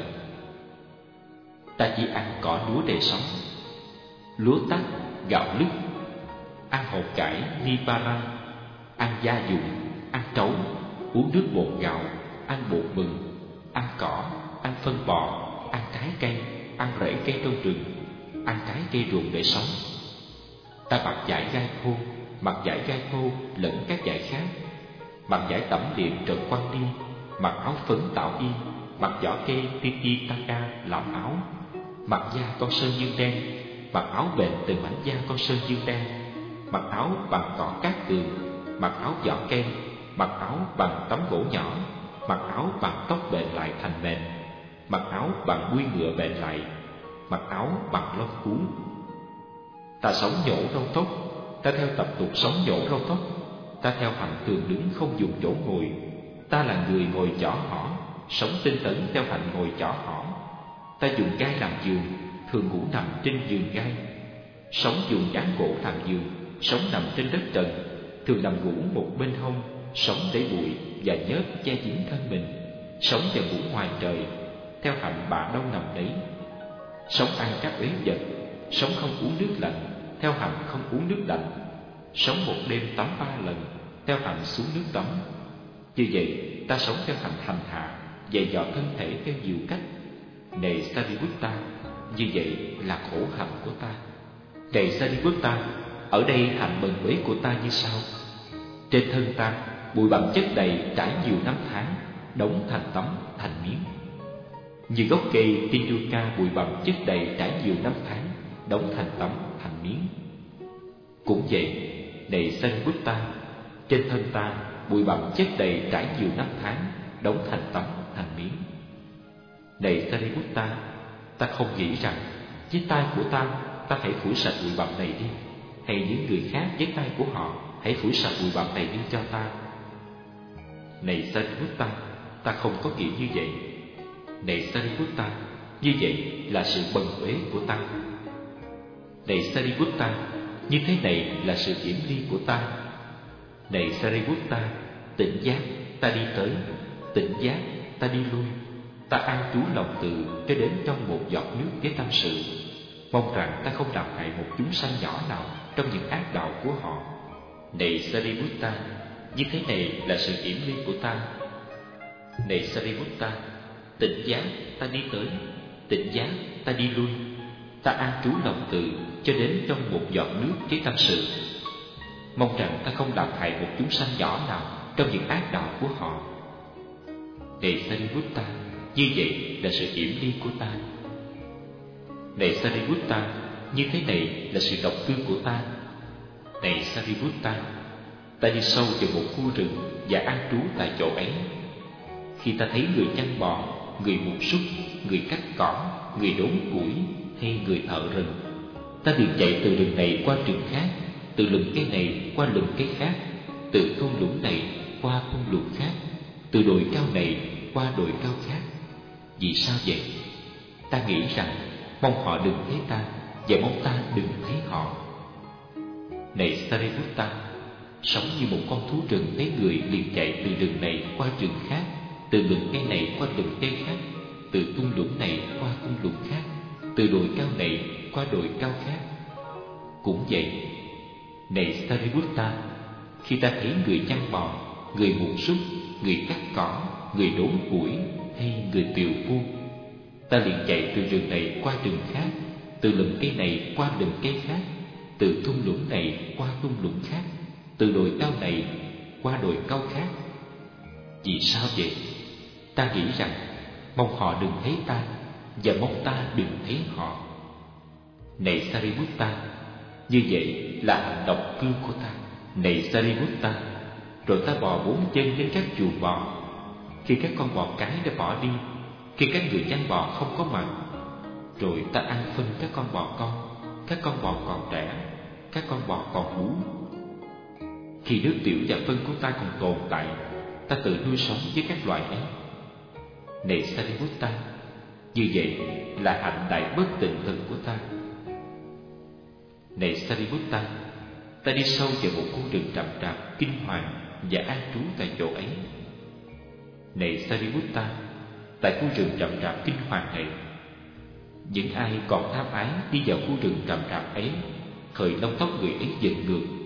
Ta chỉ ăn cỏ lúa để sống, lúa tắc, gạo lứt. ăn hột cải nipara, ăn gia dụng, ăn trấu, uống nước bột gạo, ăn bột mừng, ăn cỏ, ăn phân bò, ăn trái cây, ăn rễ cây trong rừng, ăn trái cây ruộng để sống. Ta mặc vải gai khô, mặc vải gai khô lẫn các vải khác, mặc vải tẩm liệm trợn quăng đi, mặc áo phấn tạo y, mặc vỏ cây tititaka làm áo, mặc da con sơn dương đen, mặc áo bền từ mảnh da con sơn dương đen, mặc áo bằng cỏ cát tường, mặc áo vỏ cây, mặc áo bằng tấm gỗ nhỏ, mặc áo bằng tóc bện lại thành mền, mặc áo bằng đuôi ngựa bện lại, mặc áo bằng lông cú. Ta sống nhổ râu tóc, ta theo tập tục sống nhổ râu tóc, ta theo hạnh thường đứng không dùng chỗ ngồi. Ta là người ngồi chỏ hỏ, sống tinh tấn theo hạnh ngồi chỏ hỏ. Ta dùng gai làm giường, thường ngủ nằm trên giường gai. Sống dùng ván gỗ làm giường, sống nằm trên đất trần, thường nằm ngủ một bên hông, sống để bụi và nhớt che dính thân mình. Sống và ngủ ngoài trời, theo hạnh bà đâu nằm đấy. Sống ăn các uế vật, sống không uống nước lạnh, theo hạnh không uống nước lạnh. Sống một đêm tắm 3 lần, theo hạnh xuống nước tắm. Như vậy ta sống theo hạnh hành hạ, dày dò thân thể theo nhiều cách. Này Sariputta, như vậy là khổ hạnh của ta. Này Sariputta, ở đây hạnh bần bế của ta như sau. Trên thân ta bụi bặm chất đầy trải nhiều năm tháng, đóng thành tấm thành miếng. Như gốc cây Tinduka bụi bặm chất đầy trải nhiều năm tháng, đóng thành tấm thành miếng. Cũng vậy, này Sariputta, trên thân ta bụi bặm chất đầy trải nhiều năm tháng, đóng thành tấm thành miếng. Này Sariputta, ta không nghĩ rằng với tay của ta hãy phủi sạch bụi bặm này đi, hay những người khác với tay của họ hãy phủi sạch bụi bặm này đi cho ta. Này Sariputta, ta không có nghĩ như vậy. Này Sariputta, như vậy là sự bần uế của ta. Này Sariputta, như thế này là sự hiểm ly của ta. Này Sariputta, tỉnh giác ta đi tới, tỉnh giác ta đi lui. Ta an trú lòng từ cho đến trong một giọt nước với tâm sự, mong rằng ta không làm hại một chúng sanh nhỏ nào trong những ác đạo của họ. Này Sariputta, như thế này là sự hiểm ly của ta. Này Sariputta, tỉnh giác ta đi tới, tỉnh giác ta đi lui. Ta an trú lòng từ cho đến trong một giọt nước với tâm sự, mong rằng ta không làm hại một chúng sanh nhỏ nào trong những ác đạo của họ. Này Sariputta, như vậy là sự hiểm ly của ta. Này Sariputta, như thế này là sự độc cư của ta. Này Sariputta, ta đi sâu vào một khu rừng và an trú tại chỗ ấy. Khi ta thấy người chăn bò, người mục súc, người cắt cỏ, người đốn củi hay người thợ rừng, ta liền chạy từ rừng này qua rừng khác, từ lùm cây này qua lùm cây khác, từ thung lũng này qua thung lũng khác, từ đồi cao này qua đồi cao khác. Vì sao vậy? Ta nghĩ rằng mong họ đừng thấy ta và mong ta đừng thấy họ. Này Sariputta, sống như một con thú rừng thấy người liền chạy từ rừng này qua rừng khác, từ lùm cây này qua lùm cây khác, từ thung lũng này qua thung lũng khác, từ đồi cao này qua đồi cao khác. Cũng vậy, này Sariputta, khi ta thấy người chăn bò, người mục súc, người cắt cỏ, người đốn củi hay người tiều phu, ta liền chạy từ rừng này qua rừng khác, từ lùm cây này qua lùm cây khác, từ thung lũng này qua thung lũng khác, từ đồi cao này qua đồi cao khác. Vì sao vậy? Ta nghĩ rằng mong họ đừng thấy ta và mong ta đừng thấy họ. Này Sariputta, như vậy là hành độc cư của ta. Này Sariputta, rồi ta bò 4 chân đến các chuồng bò. Khi các con bò cái đã bỏ đi, khi các người chăn bò không có mặt, rồi ta ăn phân các con bò con, các con bò còn trẻ, các con bò còn bú. Khi nước tiểu và phân của ta còn tồn tại, ta tự nuôi sống với các loài ấy. Này Sariputta, như vậy là hạnh đại bất tịnh thực của ta. Này Sariputta, ta đi sâu vào một khu rừng rậm rạp kinh hoàng và an trú tại chỗ ấy. Này Sariputta, tại khu rừng rậm rạp kinh hoàng này, những ai còn tham ái đi vào khu rừng rậm rạp ấy, thời lông tóc người ấy dựng ngược,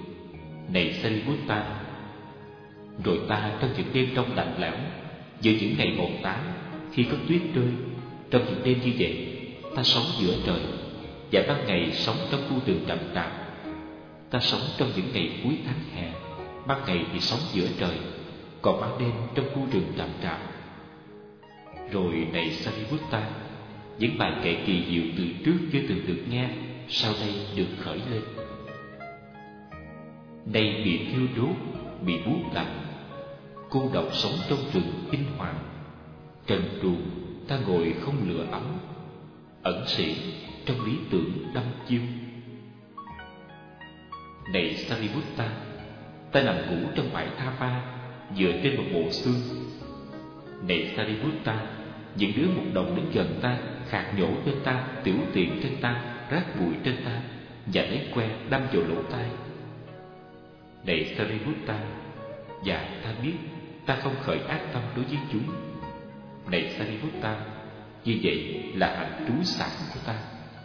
Này Sariputta, rồi ta trong những đêm đông lạnh lẽo, giữa những ngày mồng tán, khi có tuyết rơi, trong những đêm như vậy, ta sống giữa trời, và ban ngày sống trong khu rừng rậm rạp. Ta sống trong những ngày cuối tháng hè, ban ngày thì sống giữa trời, còn ban đêm trong khu rừng rậm rạp. Rồi này Sariputta, những bài kệ kỳ diệu từ trước chưa từng được nghe, sau đây được khởi lên. Đây bị thiêu đốt, bị buốt lạnh, cô độc sống trong rừng kinh hoàng. Trần truồng ta ngồi không lửa ấm, ẩn sĩ trong lý tưởng đăm chiêu. Này Sariputta, ta nằm ngủ trong bãi tha ma, dựa trên một bộ xương. Này Sariputta, những đứa mục đồng đến gần ta, khạc nhổ trên ta, tiểu tiện trên ta, rác bụi trên ta, và lấy que đâm vào lỗ tai. Này Sariputta, và ta biết ta không khởi ác tâm đối với chúng. Này Sariputta, như vậy là hạnh trú sản của ta.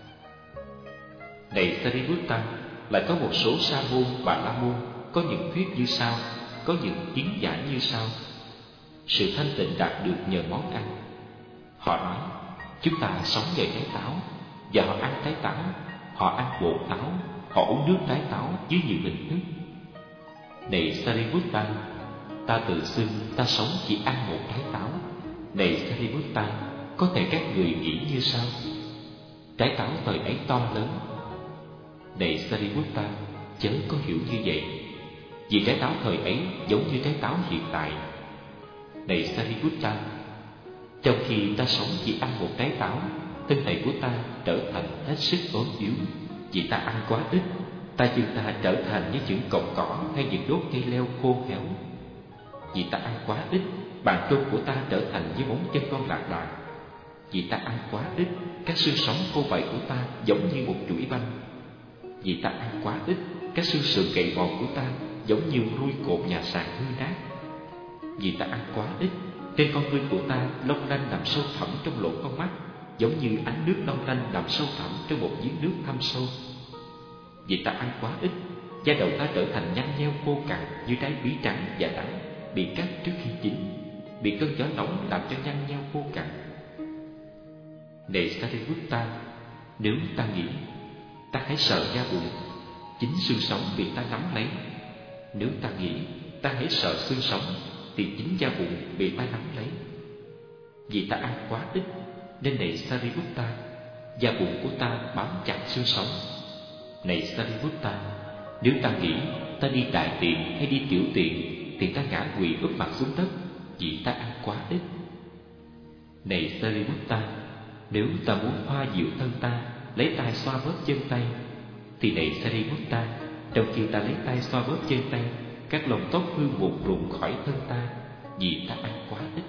Này Sariputta, lại có một số sa môn, bà la môn có những thuyết như sau, có những kiến giải như sau. Sự thanh tịnh đạt được nhờ món ăn. Họ nói, chúng ta sống nhờ trái táo, và họ ăn trái táo, họ ăn bột táo, họ uống nước trái táo dưới nhiều hình thức. Này Sariputta, ta tự xưng ta sống chỉ ăn một trái táo. Này Sariputta, có thể các người nghĩ như sau: trái táo thời ấy to lớn. Này Sariputta, chớ có hiểu như vậy, vì trái táo thời ấy giống như trái táo hiện tại. Này Sariputta, trong khi ta sống chỉ ăn một trái táo, thân thể của ta trở thành hết sức ốm yếu. Vì ta ăn quá ít, tay chân ta trở thành như những cọng cỏ hay những đốt cây leo khô héo. Vì ta ăn quá ít, bàn chân của ta trở thành như móng chân con lạc đà. Vì ta ăn quá ít, các xương sống khô vảy của ta giống như một chuỗi banh. Vì ta ăn quá ít, các xương sườn gầy gò của ta giống như ruồi cột nhà sàn hư nát. Vì ta ăn quá ít, trên con ngươi của ta long lanh nằm sâu thẳm trong lỗ con mắt, giống như ánh nước long lanh nằm sâu thẳm trong một giếng nước thâm sâu. Vì ta ăn quá ít, da đầu ta trở thành nhăn nheo khô cằn như trái bí trắng và đắng, bị cắt trước khi chín, bị cơn gió nóng làm cho nhăn nheo khô cằn. Này Sariputta, nếu ta nghĩ, ta hãy sợ da bụng, chính xương sống bị ta nắm lấy. Nếu ta nghĩ, ta hãy sợ xương sống, thì chính da bụng bị ta nắm lấy. Vì ta ăn quá ít, nên này Sariputta, da bụng của ta bám chặt xương sống. Này Sariputta, nếu ta nghĩ ta đi đại tiện hay đi tiểu tiện, thì ta ngã quỵ úp mặt xuống đất, vì ta ăn quá ít. Này Sariputta, nếu ta muốn hoa dịu thân ta, lấy tay xoa bóp chân tay, thì này Sariputta, trong khi ta lấy tay xoa bóp chân tay, các lông tóc hư vụn rụng khỏi thân ta, vì ta ăn quá ít.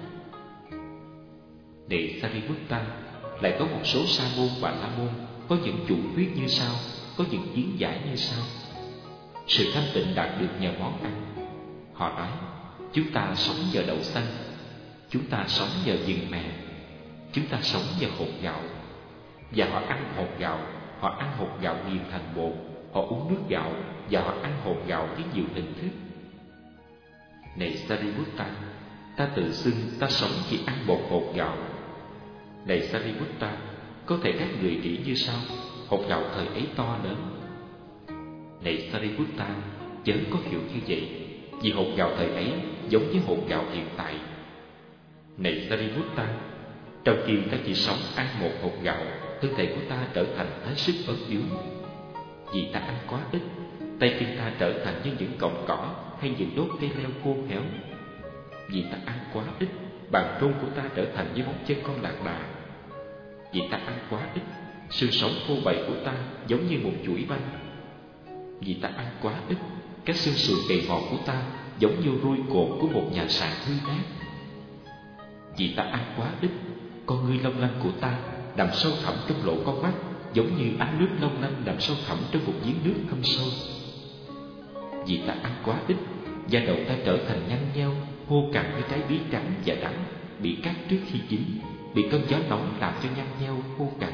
Này Sariputta, lại có một số sa môn và la môn có những chủ thuyết như sau, có những kiến giải như sau. Sự thanh tịnh đạt được nhờ món ăn. Họ nói, chúng ta sống nhờ đậu xanh, chúng ta sống nhờ vừng mè, chúng ta sống nhờ hột gạo. Và họ ăn hột gạo, họ ăn hột gạo nghiền thành bột, họ uống nước gạo, và họ ăn hột gạo với nhiều hình thức. Này Sariputta, ta tự xưng ta sống chỉ ăn bột hột gạo. Này Sariputta, có thể các người nghĩ như sau: hột gạo thời ấy to lớn. Này Sariputta, chớ có hiểu như vậy, vì hột gạo thời ấy giống như hột gạo hiện tại. Này Sariputta, trong khi ta chỉ sống ăn một hột gạo, thân thể của ta trở thành hết sức ốm yếu. Vì ta ăn quá ít, tay chân ta trở thành như những cọng cỏ hay những đốt cây leo khô héo. Vì ta ăn quá ít, bàn rôn của ta trở thành như móng chân con lạc đà. Vì ta ăn quá ít, xương sống khô bậy của ta giống như một chuỗi banh. Vì ta ăn quá ít, các xương sườn gầy gò của ta giống như ruồi cột của một nhà sàn hư nát. Vì ta ăn quá ít, con ngươi long lanh của ta nằm sâu thẳm trong lỗ con mắt, giống như ánh nước long lanh nằm sâu thẳm trong một giếng nước thâm sâu. Vì ta ăn quá ít, da đầu ta trở thành nhăn nheo, khô cằn như trái bí trắng và đắng, bị cắt trước khi chín, bị cơn gió nóng làm cho nhăn nheo khô cằn.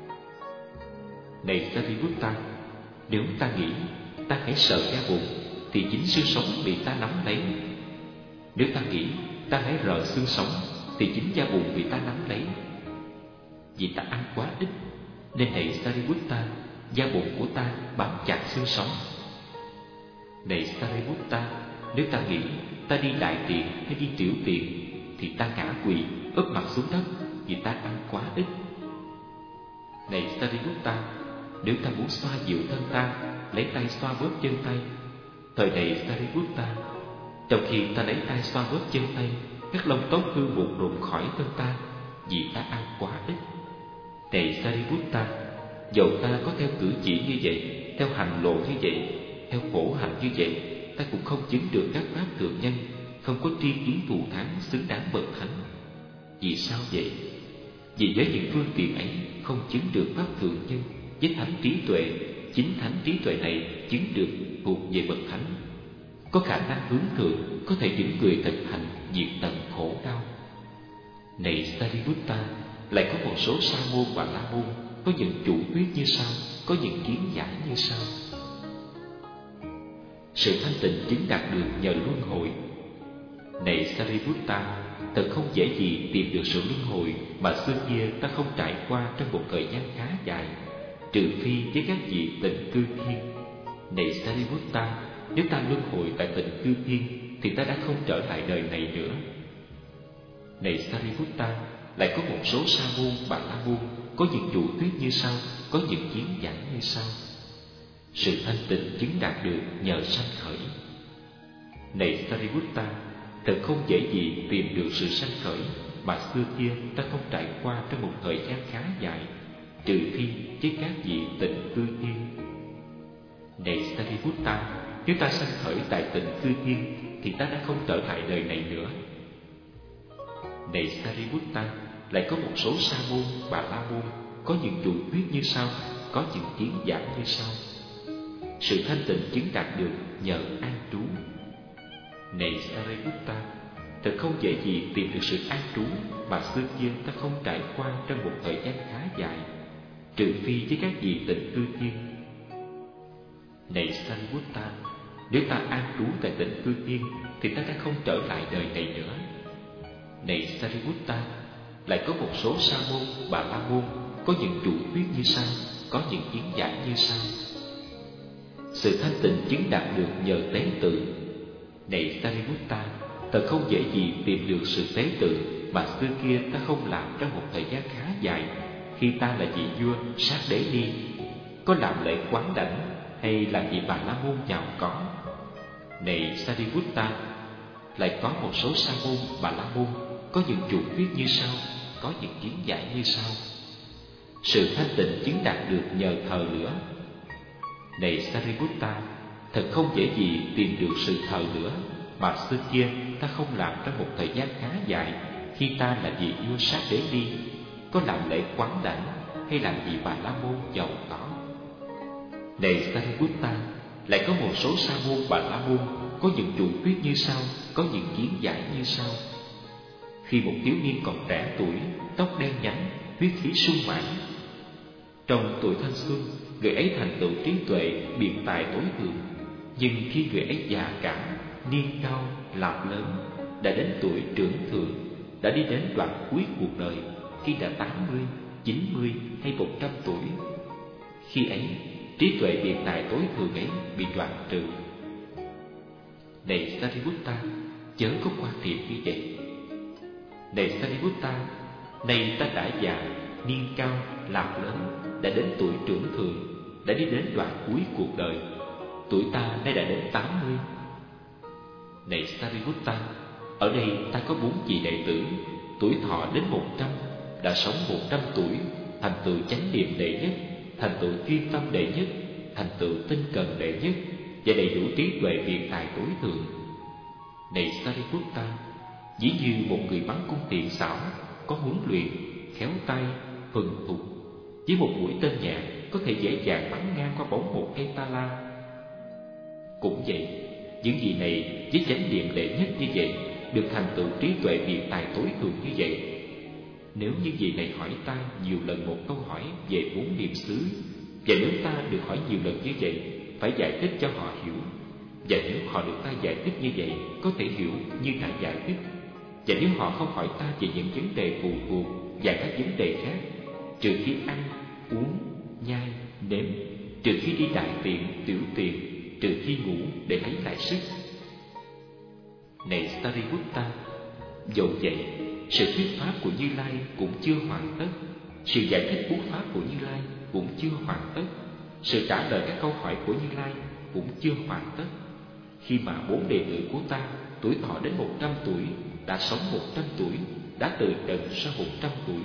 Này Sariputta, nếu ta nghĩ ta hãy sợ da bụng, thì chính xương sống bị ta nắm lấy. Nếu ta nghĩ ta hãy rờ xương sống thì chính da bùn bị ta nắm lấy. Vì ta ăn quá ít nên này Sariputta, da bùn của ta bám chặt xương sống. Này Sariputta, nếu ta nghĩ ta đi đại tiện hay đi tiểu tiện thì ta ngã quỵ úp mặt xuống đất vì ta ăn quá ít. Này Sariputta, nếu ta muốn xoa dịu thân ta, lấy tay xoa bóp chân tay. Thời này Sariputta, trong khi ta lấy tay xoa bóp chân tay, các lông tóc hư vụn rụng khỏi thân ta vì ta ăn quá ít. Này Sariputta, dầu ta có theo cử chỉ như vậy, theo hành lộ như vậy, theo khổ hạnh như vậy, ta cũng không chứng được các pháp thượng nhân, không có tri kiến thù thắng xứng đáng bậc thánh. Vì sao vậy? Vì với những phương tiện ấy không chứng được pháp thượng nhân, với thánh trí tuệ, chính thánh trí tuệ này chứng được thuộc về bậc thánh, có khả năng hướng thượng, có thể những người thực hành diệt tận khổ đau. Này Sariputta, lại có một số sa môn và la môn có những chủ thuyết như sau, có những kiến giải như sau. Sự thanh tịnh chứng đạt được nhờ luân hồi. Này Sariputta, thật không dễ gì tìm được sự luân hồi mà xưa kia ta không trải qua trong một thời gian khá dài, trừ phi với các vị tịnh cư thiên. Này Sariputta, nếu ta luân hồi tại tịnh cư thiên thì ta đã không trở lại đời này nữa. Này Sariputta, lại có một số sa môn và la môn có những chủ thuyết như sau, có những kiến giải như sau. Sự thanh tịnh chứng đạt được nhờ sanh khởi. Này Sariputta, thật không dễ gì tìm được sự sanh khởi mà xưa kia ta không trải qua trong một thời gian khá dài, trừ phi với các vị tịnh cư thiên. Này Sariputta, nếu ta sanh khởi tại tịnh cư thiên thì ta đã không trở lại đời này nữa. Này Sariputta, lại có một số sa môn và la môn có những chủ thuyết như sau, có những kiến giải như sau. Sự thanh tịnh chứng đạt được nhờ an trú. Này Sariputta, thật không dễ gì tìm được sự an trú mà xưa kia ta không trải qua trong một thời gian khá dài, trừ phi với các vị tịnh cư thiên. Này Sariputta, nếu ta an trú tại tịnh cư thiên thì ta đã không trở lại đời này nữa. Này Sariputta, lại có một số sa môn bà la môn có những chủ thuyết như sau, có những kiến giải như sau. Sự thanh tịnh chứng đạt được nhờ tế tự. Này Sariputta, thật không dễ gì tìm được sự tế tự mà xưa kia ta không làm trong một thời gian khá dài, khi ta là vị vua sát đế đi, có làm lễ quán đảnh hay là vị bà la môn giàu có. Này Sariputta, lại có một số sa môn bà la môn có những chủ thuyết như sau, có những kiến giải như sau. Sự thanh tịnh chứng đạt được nhờ thờ lửa. Này Sariputta, thật không dễ gì tìm được sự thờ lửa mà xưa kia ta không làm trong một thời gian khá dài, khi ta là vị vua sát đế đi, có làm lễ quán đảnh hay làm vị bà la môn giàu có. Này Sariputta, lại có một số sa môn bà la môn có những chủ thuyết như sau, có những kiến giải như sau. Khi một thiếu niên còn trẻ tuổi, tóc đen nhánh, huyết khí sung mãn, trong tuổi thanh xuân, người ấy thành tựu trí tuệ, biện tài tối thượng. Nhưng khi người ấy già cả, niên cao, làm lớn, đã đến tuổi trưởng thượng, đã đi đến đoạn cuối cuộc đời, khi đã 80, 90 hay 100 tuổi, khi ấy trí tuệ biện tài tối thượng ấy bị đoạn trừ. Này Sariputta, chớ có quan niệm như vậy. Này Sariputta, nay ta đã già, niên cao, làm lớn, đã đến tuổi trưởng thượng, đã đi đến đoạn cuối cuộc đời, tuổi ta nay đã đến 80. Này Sariputta, ở đây ta có 4 vị đệ tử, tuổi thọ đến 100, đã sống 100 tuổi, thành tựu chánh niệm đệ nhất, thành tựu chuyên tâm đệ nhất, thành tựu tinh cần đệ nhất, và đầy đủ trí tuệ biện tài tối thượng. Này Sariputta, ví như một người bắn cung tiện xảo, có huấn luyện, khéo tay, thuần thục, với một mũi tên nhạc có thể dễ dàng bắn ngang qua bóng một cây ta la. Cũng vậy, những gì này với chánh niệm đệ nhất như vậy, được thành tựu trí tuệ biện tài tối thượng như vậy. Nếu những gì này hỏi ta nhiều lần một câu hỏi về 4 niệm xứ, và nếu ta được hỏi nhiều lần như vậy, phải giải thích cho họ hiểu, Và nếu họ được ta giải thích như vậy, có thể hiểu như ta giải thích. Và nếu họ không hỏi ta về những vấn đề phụ thuộc và các vấn đề khác, trừ khi ăn, uống, nhai, nếm, trừ khi đi đại tiện, tiểu tiện, trừ khi ngủ để lấy lại sức. Này Sariputta, dầu vậy, sự thuyết pháp của Như Lai cũng chưa hoàn tất, sự giải thích bút pháp của Như Lai cũng chưa hoàn tất, sự trả lời các câu hỏi của Như Lai cũng chưa hoàn tất. Khi mà 4 đệ tử của ta tuổi thọ đến 100 tuổi, đã sống 100 tuổi, đã từ trần sau 100 tuổi.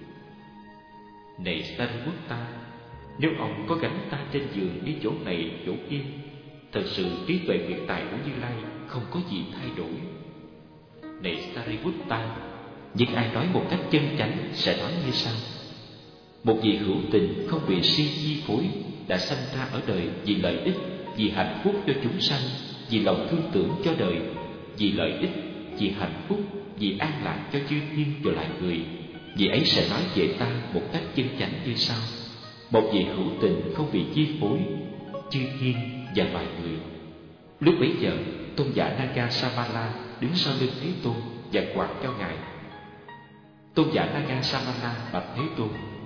Này Sariputta, nếu ông có gánh ta trên giường đi chỗ này chỗ kia, thật sự trí tuệ hiện tại của Như Lai không có gì thay đổi. Này Sariputta, nhưng ai nói một cách chân chánh sẽ nói như sau: một vị hữu tình không bị si chi phối, đã sanh ra ở đời vì lợi ích, vì hạnh phúc cho chúng sanh, vì lòng thương tưởng cho đời, vì lợi ích, vì hạnh phúc, vì an lạc cho chư thiên và loài người. Vì ấy sẽ nói về ta một cách chân chánh như sau: một vị hữu tình không bị chi phối, chư thiên và loài người. Lúc bấy giờ, tôn giả Nagasamala đứng sau lưng Thế Tôn và quạt cho ngài. Tôn giả Nagasamala bạch Thế Tôn: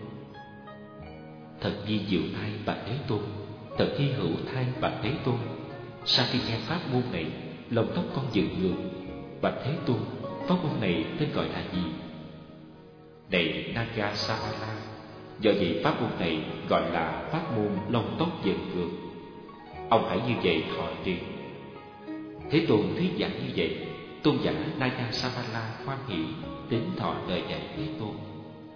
thật vi diệu thai bạch Thế Tôn, thật hy hữu thai bạch Thế Tôn. Sau khi nghe pháp môn này, lông tóc con dựng ngược. Bạch Thế Tôn, pháp môn này tên gọi là gì? Này Nagasamala, do vậy pháp môn này gọi là pháp môn lông tóc dựng ngược. Ông hãy như vậy thọ trì. Thế Tôn thuyết giảng như vậy, tôn giả Nagasamala hoan hỷ đến thọ lời dạy Thế Tôn.